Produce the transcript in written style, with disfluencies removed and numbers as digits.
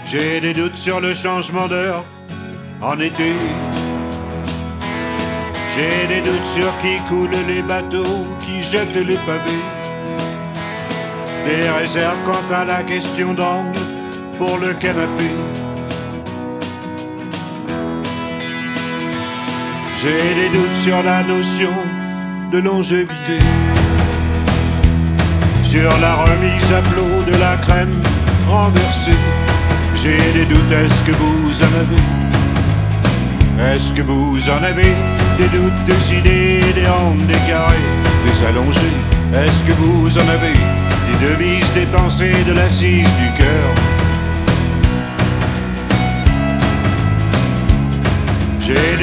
J'ai des doutes sur le changement d'heure en été. J'ai des doutes sur qui coule les bateaux, qui jette les pavés. Des réserves quant à la question d'angle pour le canapé. J'ai des doutes sur la notion de longévité, sur la remise à flot de la crème renversée. J'ai des doutes, est-ce que vous en avez? Est-ce que vous en avez? Des doutes, des idées, des handes, des carrés, des allongés. Est-ce que vous en avez? Des devises, des pensées, de l'assise du cœur. J'ai